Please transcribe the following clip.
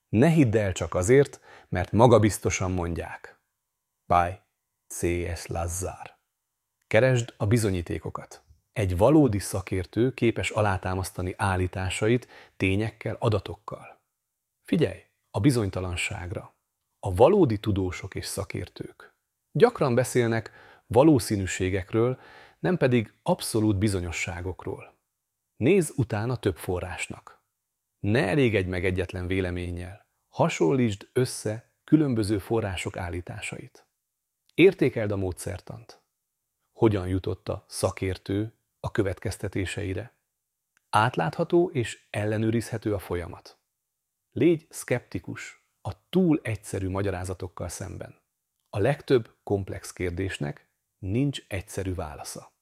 Ne hidd el csak azért, mert magabiztosan mondják. By C.S. Lazar. Keresd a bizonyítékokat. Egy valódi szakértő képes alátámasztani állításait tényekkel, adatokkal. Figyelj a bizonytalanságra. A valódi tudósok és szakértők gyakran beszélnek valószínűségekről, nem pedig abszolút bizonyosságokról. Nézz utána több forrásnak. Ne elégedj meg egyetlen véleménnyel. Hasonlítsd össze különböző források állításait. Értékeld a módszertant. Hogyan jutott a szakértő a következtetéseire? Átlátható és ellenőrizhető a folyamat. Légy szkeptikus a túl egyszerű magyarázatokkal szemben. A legtöbb komplex kérdésnek nincs egyszerű válasza.